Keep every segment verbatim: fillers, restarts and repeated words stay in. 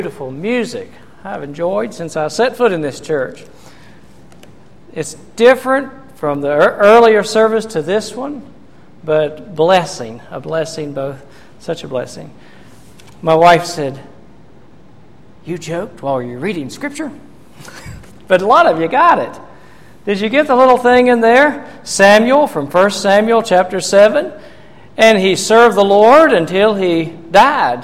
Beautiful music I've enjoyed since I set foot in this church. It's different from the earlier service to this one, but blessing, a blessing, both, such a blessing. My wife said, "You joked while you were reading Scripture?" But a lot of you got it. Did you get the little thing in there? Samuel from First Samuel chapter seven. And he served the Lord until he died.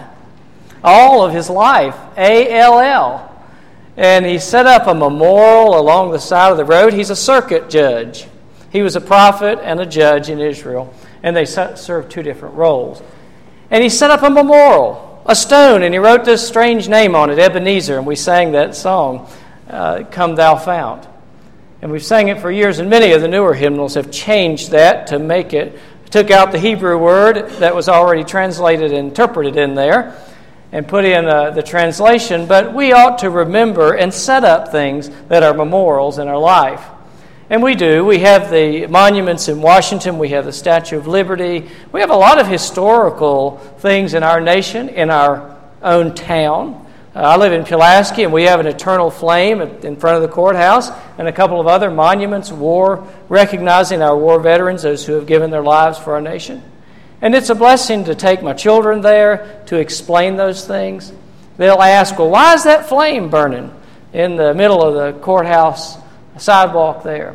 All of his life, A L L. And he set up a memorial along the side of the road. He's a circuit judge. He was a prophet and a judge in Israel. And they served two different roles. And he set up a memorial, a stone, and he wrote this strange name on it, Ebenezer. And we sang that song, uh, Come Thou Fount. And we've sang it for years, and many of the newer hymnals have changed that to make it, took out the Hebrew word that was already translated and interpreted in there, and put in uh, the translation. But we ought to remember and set up things that are memorials in our life. And we do. We have the monuments in Washington. We have the Statue of Liberty. We have a lot of historical things in our nation, in our own town. Uh, I live in Pulaski, and we have an eternal flame in front of the courthouse and a couple of other monuments, war, recognizing our war veterans, those who have given their lives for our nation. And it's a blessing to take my children there to explain those things. They'll ask, well, why is that flame burning in the middle of the courthouse sidewalk there?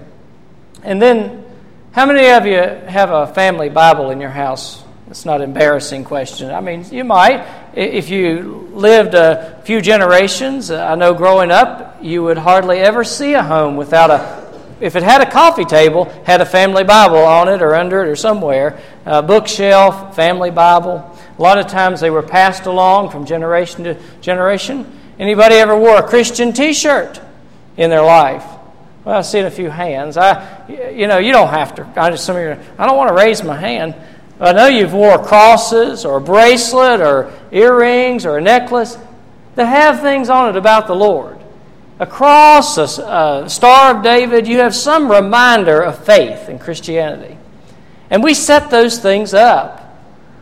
And then, how many of you have a family Bible in your house? It's not an embarrassing question. I mean, you might. If you lived a few generations, I know growing up, you would hardly ever see a home without a, if it had a coffee table, had a family Bible on it or under it or somewhere, a bookshelf, family Bible. A lot of times they were passed along from generation to generation. Anybody ever wore a Christian T-shirt in their life? Well, I've seen a few hands. I, you know, you don't have to. I just some of you. I don't want to raise my hand. I know you've wore crosses or a bracelet or earrings or a necklace that have things on it about the Lord. A cross, a, a Star of David, you have some reminder of faith in Christianity. And we set those things up.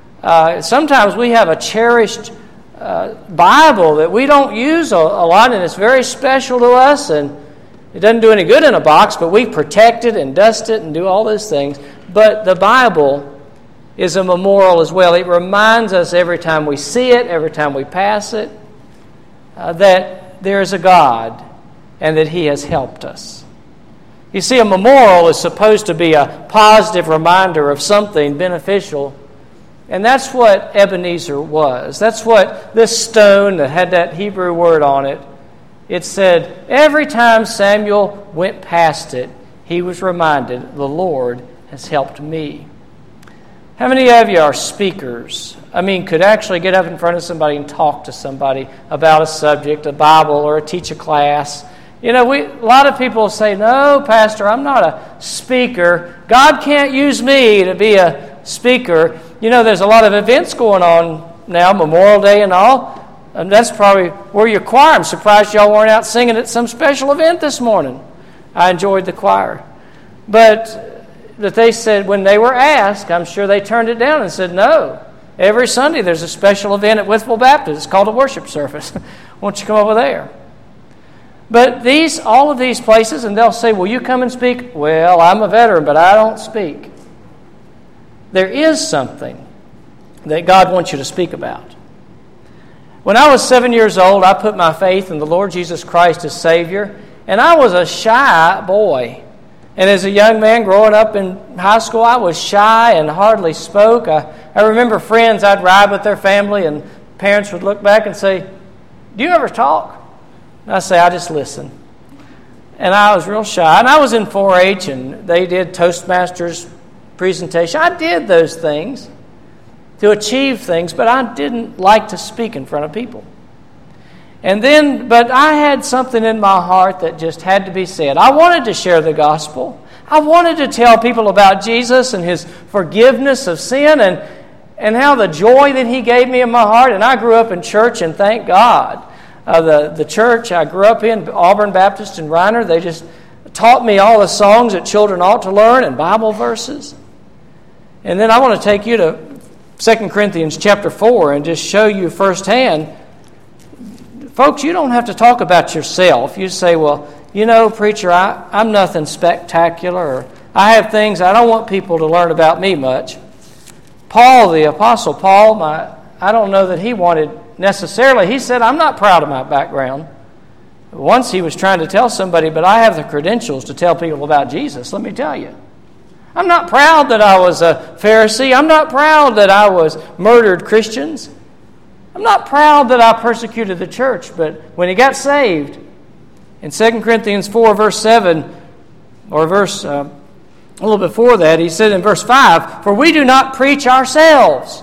Uh, sometimes we have a cherished uh, Bible that we don't use a, a lot, and it's very special to us, and it doesn't do any good in a box, but we protect it and dust it and do all those things. But the Bible is a memorial as well. It reminds us every time we see it, every time we pass it, uh, that there is a God and that He has helped us. You see, a memorial is supposed to be a positive reminder of something beneficial, and that's what Ebenezer was. That's what this stone that had that Hebrew word on it, it said every time Samuel went past it, he was reminded, the Lord has helped me. How many of you are speakers? I mean, could actually get up in front of somebody and talk to somebody about a subject, a Bible, or teach a class? You know, we a lot of people say, no, Pastor, I'm not a speaker. God can't use me to be a speaker. You know, there's a lot of events going on now, Memorial Day and all. And that's probably where your choir. I'm surprised y'all weren't out singing at some special event this morning. I enjoyed the choir. But that they said when they were asked, I'm sure they turned it down and said, no. Every Sunday there's a special event at Wytheville Baptist. It's called a worship service. Won't you come over there? But these, all of these places, and they'll say, will you come and speak? Well, I'm a veteran, but I don't speak. There is something that God wants you to speak about. When I was seven years old, I put my faith in the Lord Jesus Christ as Savior, and I was a shy boy. And as a young man growing up in high school, I was shy and hardly spoke. I, I remember friends, I'd ride with their family, and parents would look back and say, do you ever talk? And I'd say, I just listen. And I was real shy. And I was in four H, and they did Toastmasters presentation. I did those things to achieve things, but I didn't like to speak in front of people. And then, but I had something in my heart that just had to be said. I wanted to share the gospel. I wanted to tell people about Jesus and His forgiveness of sin and, and how the joy that He gave me in my heart. And I grew up in church, and thank God. Uh, the, the church I grew up in, Auburn Baptist in Reiner, they just taught me all the songs that children ought to learn and Bible verses. And then I want to take you to Second Corinthians chapter four and just show you firsthand folks, you don't have to talk about yourself. You say, well, you know, preacher, I, I'm nothing spectacular, or I have things I don't want people to learn about me much. Paul, the Apostle Paul, my, I don't know that he wanted necessarily, he said, I'm not proud of my background. Once he was trying to tell somebody, but I have the credentials to tell people about Jesus, let me tell you. I'm not proud that I was a Pharisee. I'm not proud that I was murdered Christians. I'm not proud that I persecuted the church, but when he got saved, in Second Corinthians four, verse seven, or verse uh, a little before that, he said in verse five, for we do not preach ourselves.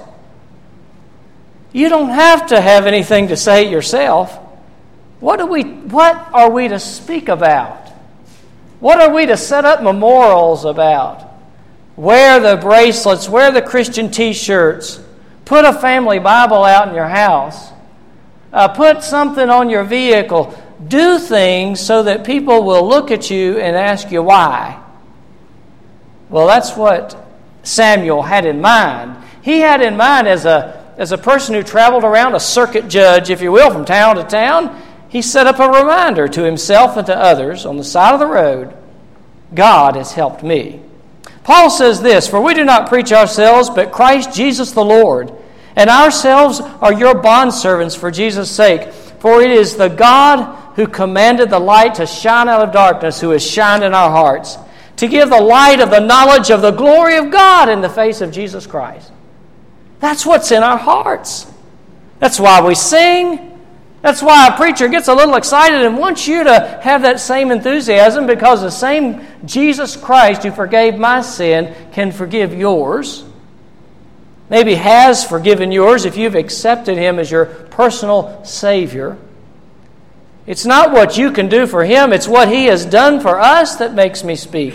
You don't have to have anything to say yourself. What do we? What are we to speak about? What are we to set up memorials about? Wear the bracelets, wear the Christian T-shirts, put a family Bible out in your house, uh, put something on your vehicle. Do things so that people will look at you and ask you why. Well, that's what Samuel had in mind. He had in mind as a, as a person who traveled around, a circuit judge, if you will, from town to town, he set up a reminder to himself and to others on the side of the road, God has helped me. Paul says this, for we do not preach ourselves, but Christ Jesus the Lord, and ourselves are your bondservants for Jesus' sake. For it is the God who commanded the light to shine out of darkness, who has shined in our hearts, to give the light of the knowledge of the glory of God in the face of Jesus Christ. That's what's in our hearts. That's why we sing. That's why a preacher gets a little excited and wants you to have that same enthusiasm, because the same Jesus Christ who forgave my sin can forgive yours. Maybe has forgiven yours if you've accepted Him as your personal Savior. It's not what you can do for Him, it's what He has done for us that makes me speak.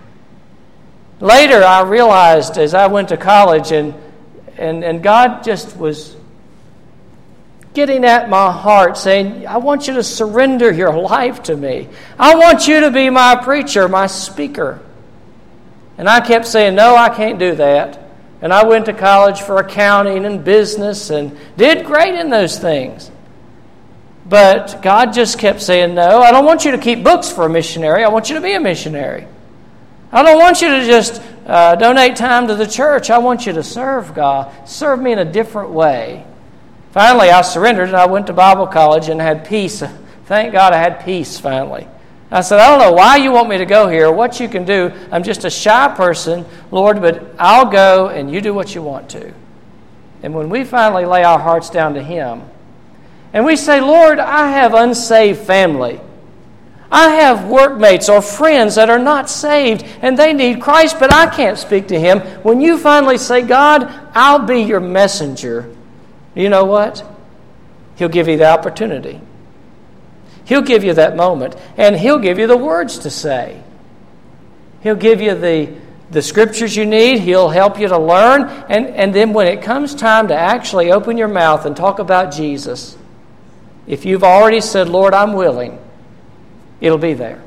Later I realized as I went to college and, and, and God just was getting at my heart, saying, I want you to surrender your life to me. I want you to be my preacher, my speaker. And I kept saying, no, I can't do that. And I went to college for accounting and business and did great in those things. But God just kept saying, no, I don't want you to keep books for a missionary. I want you to be a missionary. I don't want you to just uh, donate time to the church. I want you to serve God. Serve me in a different way. Finally, I surrendered and I went to Bible college and had peace. Thank God I had peace finally. I said, I don't know why you want me to go here, what you can do. I'm just a shy person, Lord, but I'll go and you do what you want to. And when we finally lay our hearts down to Him, and we say, Lord, I have unsaved family. I have workmates or friends that are not saved and they need Christ, but I can't speak to Him. When you finally say, God, I'll be your messenger, you know what? He'll give you the opportunity. He'll give you that moment, and He'll give you the words to say. He'll give you the, the scriptures you need. He'll help you to learn. And, and then when it comes time to actually open your mouth and talk about Jesus, if you've already said, Lord, I'm willing, it'll be there.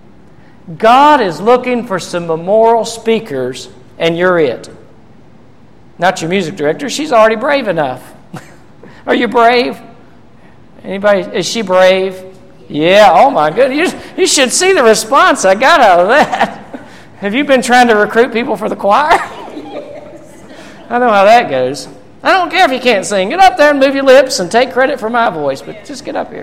God is looking for some memorial speakers, and you're it. Not your music director. She's already brave enough. Are you brave? Anybody? Is she brave? Yeah, oh my goodness. You, you should see the response I got out of that. Have you been trying to recruit people for the choir? Yes. I know how that goes. I don't care if you can't sing. Get up there and move your lips and take credit for my voice, but just get up here.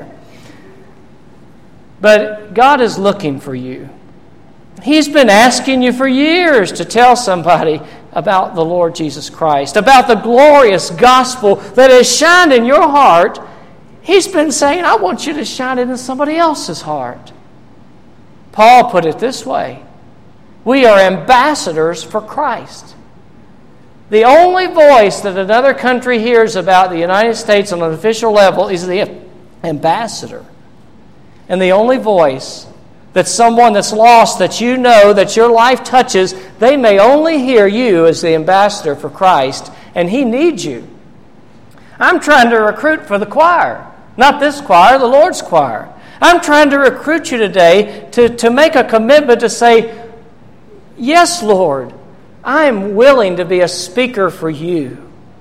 But God is looking for you. He's been asking you for years to tell somebody about the Lord Jesus Christ, about the glorious gospel that has shined in your heart. He's been saying, I want you to shine it in somebody else's heart. Paul put it this way. We are ambassadors for Christ. The only voice that another country hears about the United States on an official level is the ambassador. And the only voice that someone that's lost, that you know, that your life touches, they may only hear you as the ambassador for Christ, and He needs you. I'm trying to recruit for the choir. Not this choir, the Lord's choir. I'm trying to recruit you today to, to make a commitment to say, yes, Lord, I am willing to be a speaker for you.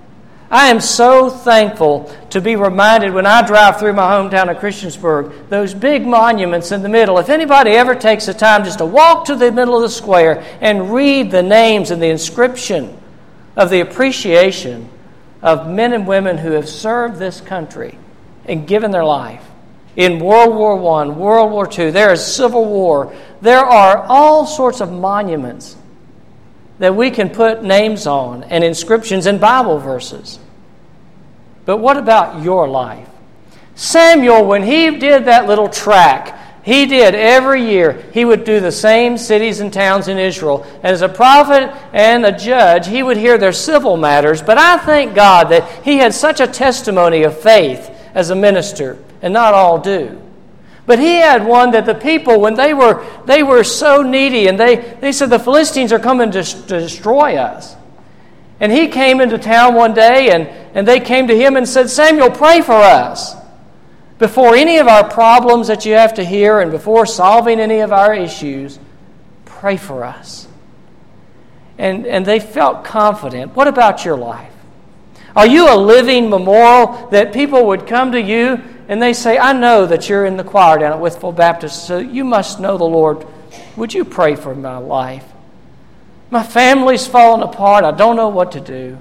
I am so thankful to be reminded when I drive through my hometown of Christiansburg, those big monuments in the middle. If anybody ever takes the time just to walk to the middle of the square and read the names and the inscription of the appreciation of men and women who have served this country and given their life. In World War One, World War Two, there is Civil War. There are all sorts of monuments that we can put names on and inscriptions and Bible verses. But what about your life? Samuel, when he did that little track, he did every year, he would do the same cities and towns in Israel. As a prophet and a judge, he would hear their civil matters. But I thank God that he had such a testimony of faith as a minister, and not all do. But he had one that the people, when they were they were so needy, and they, they said, the Philistines are coming to, to destroy us. And he came into town one day, and, and they came to him and said, Samuel, pray for us. Before any of our problems that you have to hear, and before solving any of our issues, pray for us. And, and they felt confident. What about your life? Are you a living memorial that people would come to you and they say, I know that you're in the choir down at Withfield Baptist, so you must know the Lord. Would you pray for my life? My family's fallen apart. I don't know what to do.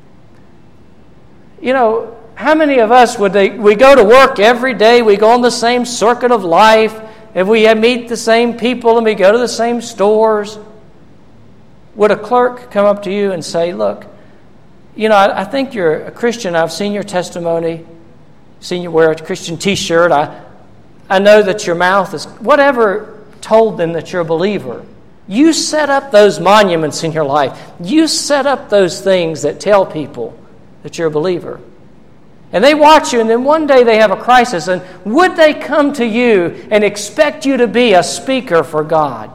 You know, how many of us would they, we go to work every day, we go on the same circuit of life, and we meet the same people and we go to the same stores. Would a clerk come up to you and say, look, you know, I, I think you're a Christian. I've seen your testimony. Seen you wear a Christian t-shirt. I, I know that your mouth is... Whatever told them that you're a believer. You set up those monuments in your life. You set up those things that tell people that you're a believer. And they watch you, and then one day they have a crisis. And would they come to you and expect you to be a speaker for God?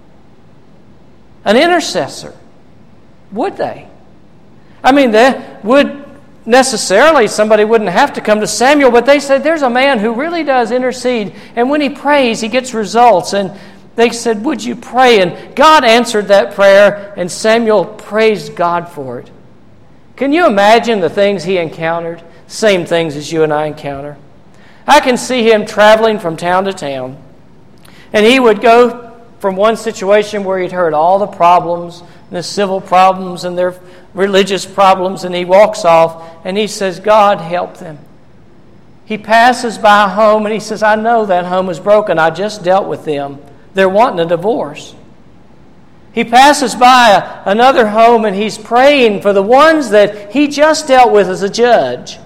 An intercessor? Would they? I mean, they would... Necessarily, somebody wouldn't have to come to Samuel, but they said, there's a man who really does intercede, and when he prays, he gets results. And they said, would you pray? And God answered that prayer, and Samuel praised God for it. Can you imagine the things he encountered? Same things as you and I encounter. I can see him traveling from town to town, and he would go from one situation where he'd heard all the problems, the civil problems and their religious problems, and he walks off and he says, God, help them. He passes by a home and he says, I know that home is broken. I just dealt with them. They're wanting a divorce. He passes by a, another home and he's praying for the ones that he just dealt with as a judge.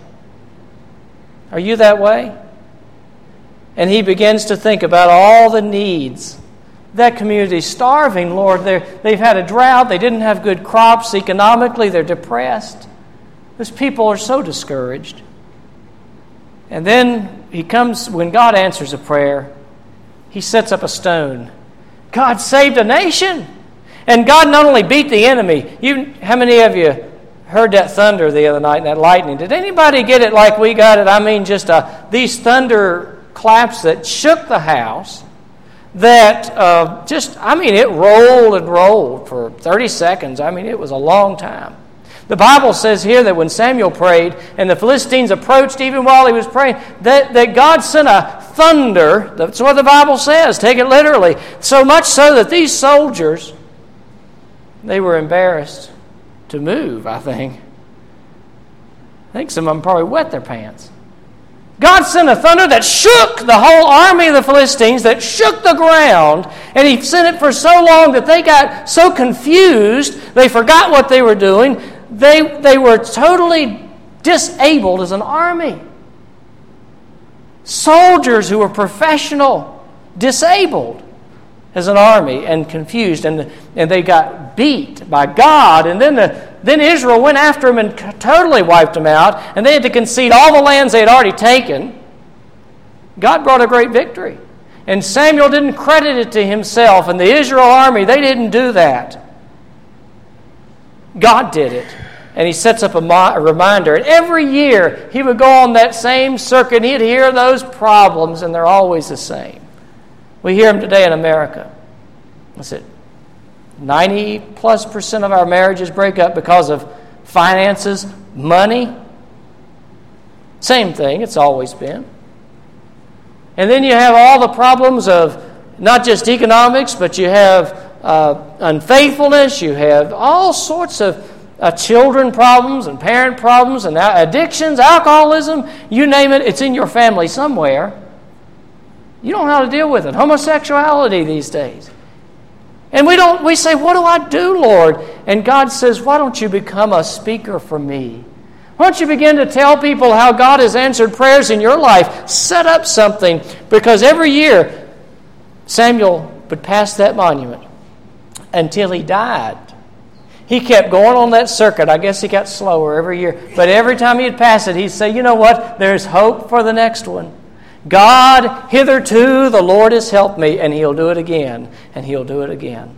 Are you that way? And he begins to think about all the needs. That community is starving, Lord. They're, they've had a drought. They didn't have good crops. Economically, they're depressed. Those people are so discouraged. And then he comes, when God answers a prayer, he sets up a stone. God saved a nation. And God not only beat the enemy. You, how many of you heard that thunder the other night and that lightning? Did anybody get it like we got it? I mean, just uh, these thunder claps that shook the house. That uh, just, I mean, it rolled and rolled for thirty seconds. I mean, it was a long time. The Bible says here that when Samuel prayed and the Philistines approached even while he was praying, that, that God sent a thunder. That's what the Bible says. Take it literally. So much so that these soldiers, they were embarrassed to move, I think. I think some of them probably wet their pants. God sent a thunder that shook the whole army of the Philistines, that shook the ground, and he sent it for so long that they got so confused, they forgot what they were doing. They, they were totally disabled as an army. Soldiers who were professional, disabled as an army and confused, and, and they got beat by God, and then the Then Israel went after them and totally wiped them out, and they had to concede all the lands they had already taken. God brought a great victory. And Samuel didn't credit it to himself, and the Israel army, they didn't do that. God did it. And he sets up a, mo- a reminder. And every year, he would go on that same circuit, and he'd hear those problems, and they're always the same. We hear them today in America. What's it? ninety plus percent of our marriages break up because of finances, money. Same thing, it's always been. And then you have all the problems of not just economics, but you have uh, unfaithfulness, you have all sorts of uh, children problems and parent problems and addictions, alcoholism, you name it, it's in your family somewhere. You don't know how to deal with it. Homosexuality these days. And we don't. We say, what do I do, Lord? And God says, why don't you become a speaker for me? Why don't you begin to tell people how God has answered prayers in your life? Set up something. Because every year, Samuel would pass that monument until he died. He kept going on that circuit. I guess he got slower every year. But every time he'd pass it, he'd say, you know what? There's hope for the next one. God, hitherto the Lord has helped me, and He'll do it again, and He'll do it again.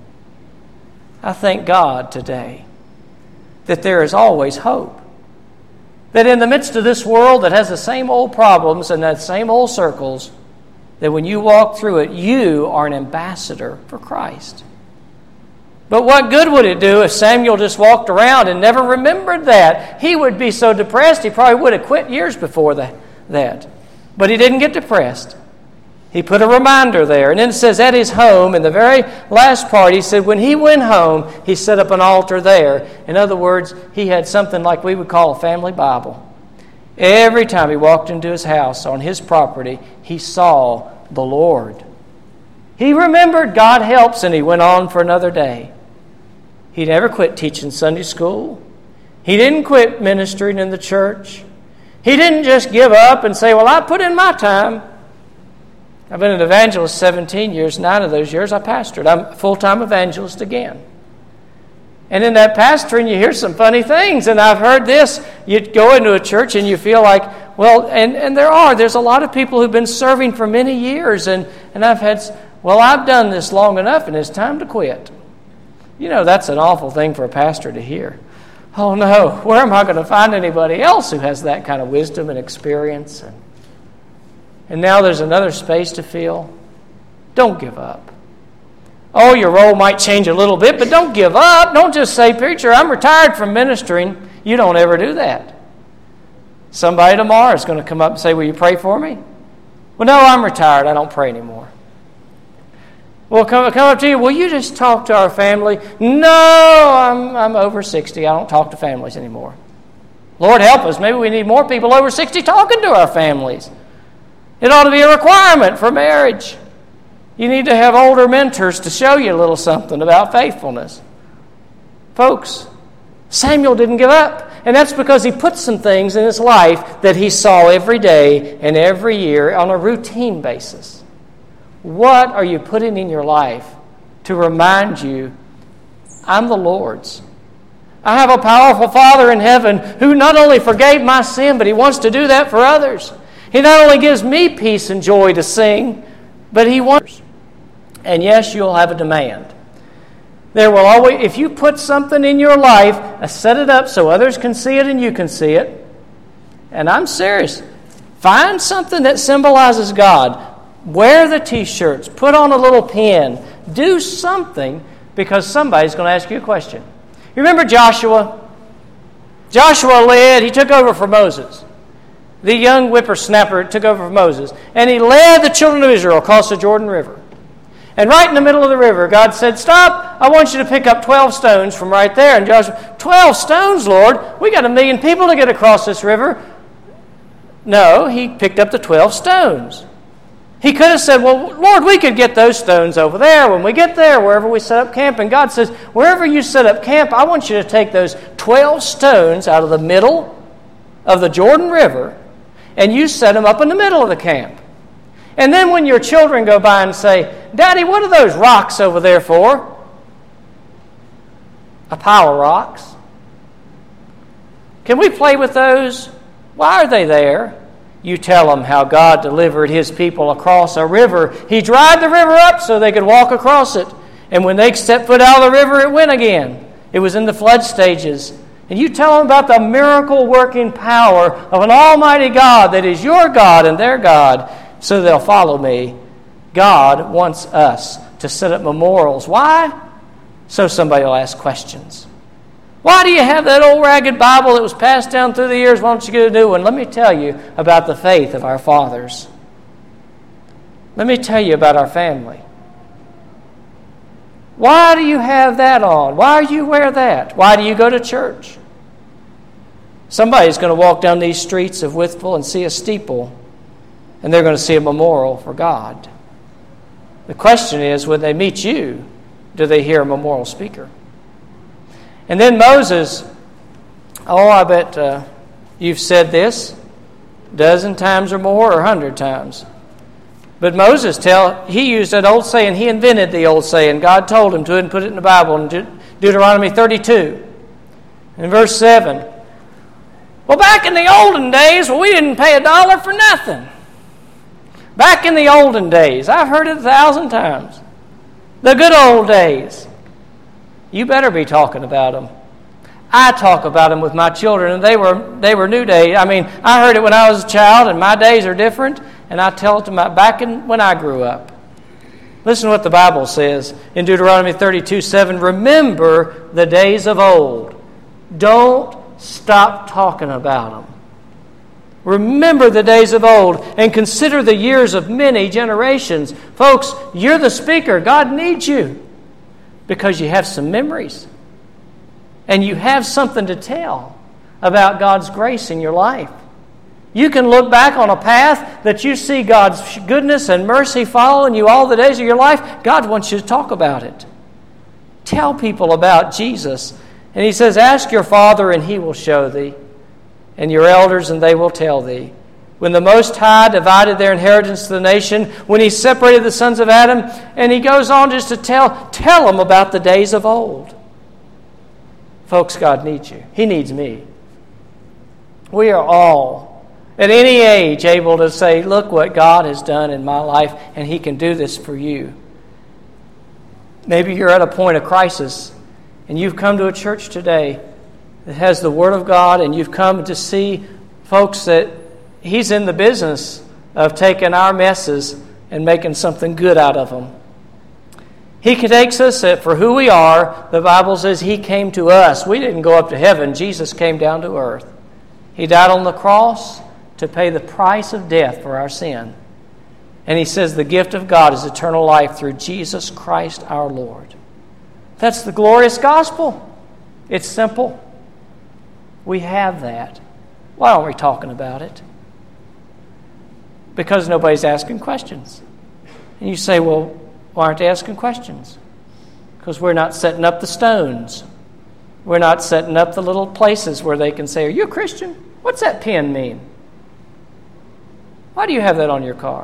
I thank God today that there is always hope. That in the midst of this world that has the same old problems and that same old circles, that when you walk through it, you are an ambassador for Christ. But what good would it do if Samuel just walked around and never remembered that? He would be so depressed, he probably would have quit years before that. that. But he didn't get depressed. He put a reminder there. And then it says at his home, in the very last part, he said when he went home, he set up an altar there. In other words, he had something like we would call a family Bible. Every time he walked into his house, on his property, he saw the Lord. He remembered God helps, and he went on for another day. He never quit teaching Sunday school. He didn't quit ministering in the church. He didn't just give up and say, well, I put in my time. I've been an evangelist seventeen years. Nine of those years I pastored. I'm a full-time evangelist again. And in that pastoring, you hear some funny things. And I've heard this. You go into a church and you feel like, well, and, and there are. There's a lot of people who've been serving for many years. And, and I've had, well, I've done this long enough and it's time to quit. You know, that's an awful thing for a pastor to hear. Oh no, where am I going to find anybody else who has that kind of wisdom and experience? And, and now there's another space to fill. Don't give up. Oh, your role might change a little bit, but don't give up. Don't just say, preacher, I'm retired from ministering. You don't ever do that. Somebody tomorrow is going to come up and say, will you pray for me? Well, no, I'm retired. I don't pray anymore. Well, come, come up to you. Will you just talk to our family? No, I'm, I'm over sixty. I don't talk to families anymore. Lord help us. Maybe we need more people over sixty talking to our families. It ought to be a requirement for marriage. You need to have older mentors to show you a little something about faithfulness. Folks, Samuel didn't give up. And that's because he put some things in his life that he saw every day and every year on a routine basis. What are you putting in your life to remind you, I'm the Lord's? I have a powerful Father in heaven who not only forgave my sin, but He wants to do that for others. He not only gives me peace and joy to sing, but He wants. And yes, you'll have a demand. There will always, if you put something in your life, uh, set it up so others can see it and you can see it. And I'm serious. Find something that symbolizes God. Wear the t-shirts. Put on a little pin. Do something, because somebody's going to ask you a question. You remember Joshua? Joshua led, he took over for Moses. The young whippersnapper took over for Moses. And he led the children of Israel across the Jordan River. And right in the middle of the river, God said, stop, I want you to pick up twelve stones from right there. And Joshua, twelve stones, Lord? We got a million people to get across this river. No, he picked up the twelve stones. He could have said, well, Lord, we could get those stones over there when we get there, wherever we set up camp. And God says, wherever you set up camp, I want you to take those twelve stones out of the middle of the Jordan River, and you set them up in the middle of the camp. And then when your children go by and say, Daddy, what are those rocks over there for? A pile of rocks. Can we play with those? Why are they there? You tell them how God delivered His people across a river. He dried the river up so they could walk across it. And when they stepped foot out of the river, it went again. It was in the flood stages. And you tell them about the miracle-working power of an almighty God that is your God and their God, so they'll follow me. God wants us to set up memorials. Why? So somebody will ask questions. Why do you have that old ragged Bible that was passed down through the years? Why don't you get a new one? Let me tell you about the faith of our fathers. Let me tell you about our family. Why do you have that on? Why do you wear that? Why do you go to church? Somebody's going to walk down these streets of Wytheville and see a steeple, and they're going to see a memorial for God. The question is, when they meet you, do they hear a memorial speaker? And then Moses, oh, I bet uh, you've said this a dozen times or more, or a hundred times. But Moses, tell he used that old saying. He invented the old saying. God told him to and put it in the Bible in De- Deuteronomy thirty-two. In verse seven. Well, back in the olden days, well, we didn't pay a dollar for nothing. Back in the olden days. I've heard it a thousand times. The good old days. You better be talking about them. I talk about them with my children, and they were they were new days. I mean, I heard it when I was a child, and my days are different, and I tell it to my back in when I grew up. Listen to what the Bible says in Deuteronomy thirty-two seven. Remember the days of old. Don't stop talking about them. Remember the days of old and consider the years of many generations. Folks, you're the speaker. God needs you because you have some memories and you have something to tell about God's grace in your life. You can look back on a path that you see God's goodness and mercy following you all the days of your life. God wants you to talk about it. Tell people about Jesus. And he says, ask your Father and he will show thee, and your elders and they will tell thee. When the Most High divided their inheritance to the nation, when he separated the sons of Adam, and he goes on just to tell, tell them about the days of old. Folks, God needs you. He needs me. We are all, at any age, able to say, look what God has done in my life, and he can do this for you. Maybe you're at a point of crisis, and you've come to a church today that has the Word of God, and you've come to see, folks, that he's in the business of taking our messes and making something good out of them. He takes us for who we are. The Bible says he came to us. We didn't go up to heaven. Jesus came down to earth. He died on the cross to pay the price of death for our sin. And he says the gift of God is eternal life through Jesus Christ our Lord. That's the glorious gospel. It's simple. We have that. Why aren't we talking about it? Because nobody's asking questions. And you say, well, why aren't they asking questions? Because we're not setting up the stones. We're not setting up the little places where they can say, are you a Christian? What's that pin mean? Why do you have that on your car?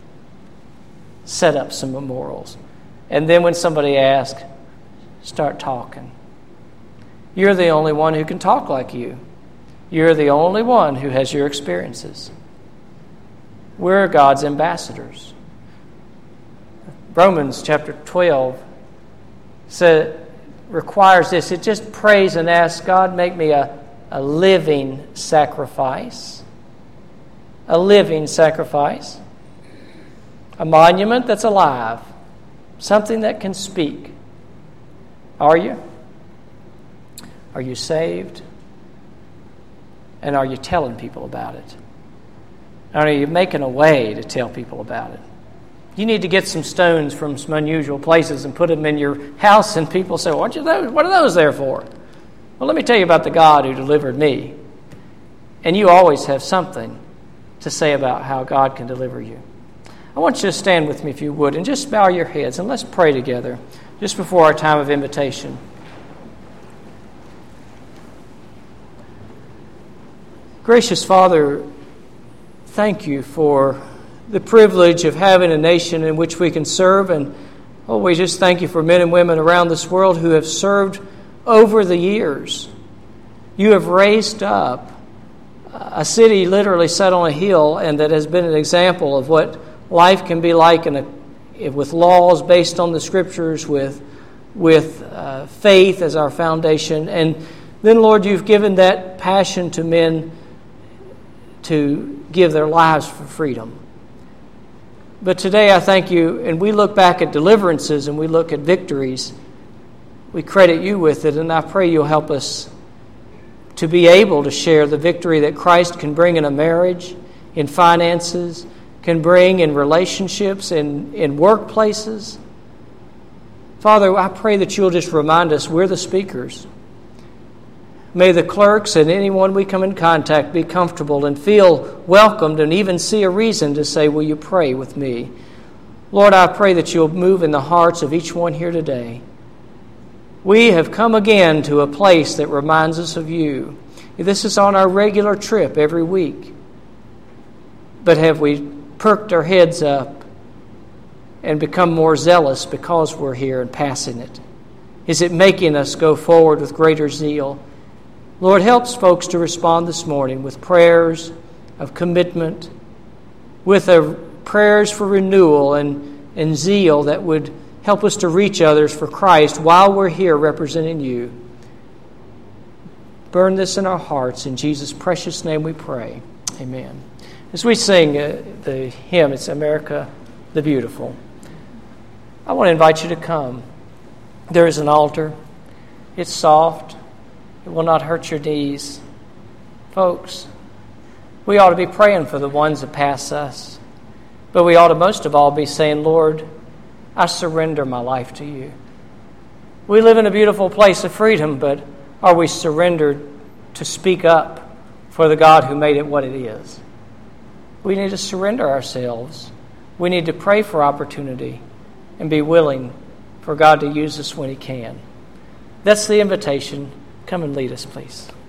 Set up some memorials. And then when somebody asks, start talking. You're the only one who can talk like you. You're the only one who has your experiences. We're God's ambassadors. Romans chapter twelve said, requires this. It just prays and asks, God, make me a, a living sacrifice. A living sacrifice. A monument that's alive. Something that can speak. Are you? Are you saved? And are you telling people about it? Are you making a way to tell people about it? You need to get some stones from some unusual places and put them in your house, and people say, what are those, what are those there for? Well, let me tell you about the God who delivered me. And you always have something to say about how God can deliver you. I want you to stand with me if you would, and just bow your heads, and let's pray together just before our time of invitation. Gracious Father, thank you for the privilege of having a nation in which we can serve. And oh, we just thank you for men and women around this world who have served over the years. You have raised up a city literally set on a hill, and that has been an example of what life can be like in a, with laws based on the Scriptures, with, with uh, faith as our foundation. And then, Lord, you've given that passion to men to give their lives for freedom. But today I thank you, and we look back at deliverances and we look at victories. we credit you with it, and I pray you'll help us to be able to share the victory that Christ can bring in a marriage, in finances, can bring in relationships, in, in workplaces. Father, I pray that you'll just remind us we're the speakers. May the clerks and anyone we come in contact be comfortable and feel welcomed and even see a reason to say, will you pray with me? Lord, I pray that you'll move in the hearts of each one here today. We have come again to a place that reminds us of you. This is on our regular trip every week. But have we perked our heads up and become more zealous because we're here and passing it? Is it making us go forward with greater zeal? Lord, help folks to respond this morning with prayers of commitment, with a, prayers for renewal and, and zeal that would help us to reach others for Christ while we're here representing you. Burn this in our hearts. In Jesus' precious name we pray. Amen. As we sing uh, the hymn, it's America the Beautiful, I want to invite you to come. There is an altar. It's soft. It will not hurt your knees. Folks, we ought to be praying for the ones that pass us. But we ought to most of all be saying, Lord, I surrender my life to you. We live in a beautiful place of freedom, but are we surrendered to speak up for the God who made it what it is? We need to surrender ourselves. We need to pray for opportunity and be willing for God to use us when He can. That's the invitation. Come and lead us, please.